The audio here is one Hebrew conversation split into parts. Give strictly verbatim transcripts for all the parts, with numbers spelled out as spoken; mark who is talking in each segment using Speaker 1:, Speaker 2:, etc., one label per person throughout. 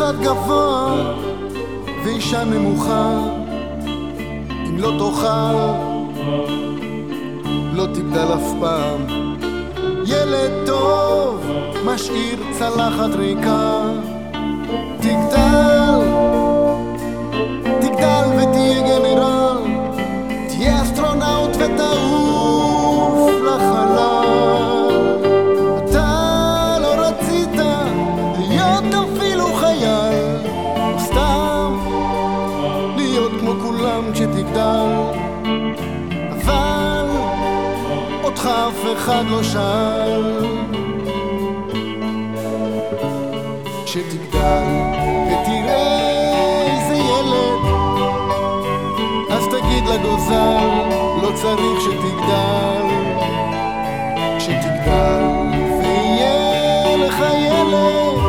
Speaker 1: קצת גבוה ואישה נמוכה, אם לא תאכל לא תגדל אף פעם. ילד טוב משאיר צלחת ריקה, תגדל, תגדל ותהיה גנרל, תהיה אסטרונאוט ותעוף לחלל. אתה לא רצית להיות אפילו חייל, או סתם להיות כמו כולם כשתגדל, אבל אותך אף אחד לא שאל. כשתגדל ותראה איזה ילד, אז תגיד לגוזל לא צריך שתגדל. כשתגדל ויהיה לך ילד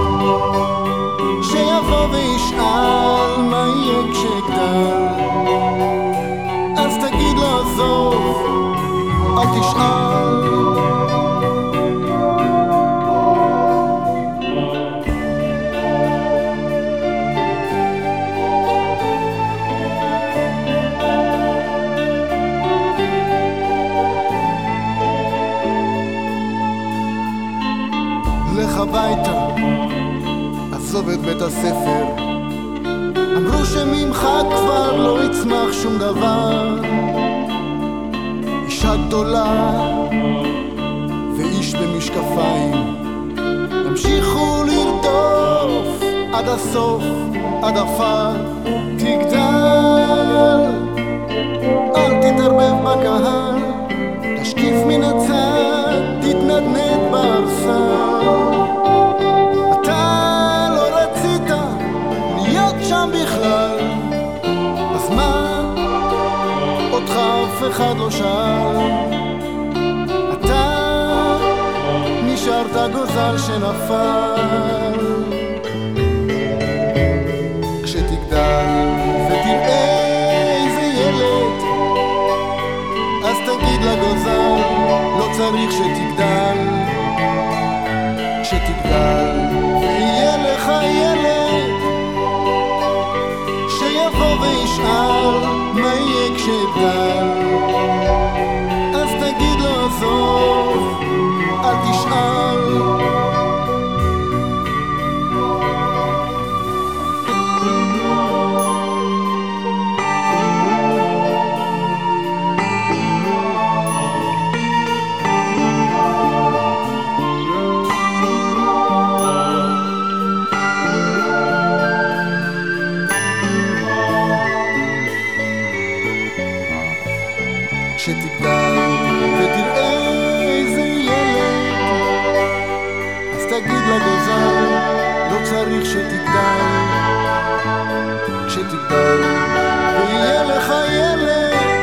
Speaker 1: שיבוא וישאל מה יהיה כשגדל, אז תגיד לו עזוב אל תשאל. לך הביתה, עזוב את בית הספר, אמרו שממך כבר לא יצמח שום דבר. אישה גדולה ואיש במשקפיים ימשיכו לרדוף עד הסוף, עד עפר. תגדל, אל תתערבב בקהל, תשקיף מן הצד, תתנדנד בארסל. אתה לא רצית להיות שם בכלל, אז מה? אותך אף אחד לא שאל. אתה נשארת גוזל שנפל. כשתגדל ותראה איזה ילד, אז תגיד לגוזל לא צריך שתגדל. כשתגדל ויהיה לך ילד שיבוא וישאל מה יהיה כשגדל, אז תגיד לו עזוב אל תשאל. כשתגדל ותראה איזה ילד, אז תגיד לגוזל לא צריך שתגדל. כשתגדל ויהיה לך ילד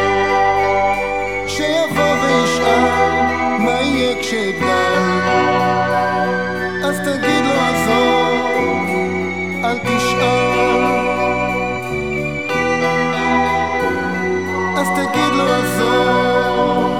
Speaker 1: שיבוא וישאל מה יהיה כשגדל, אז תגיד לו עזוב אל תשאל. אז תגיד לו עזוב.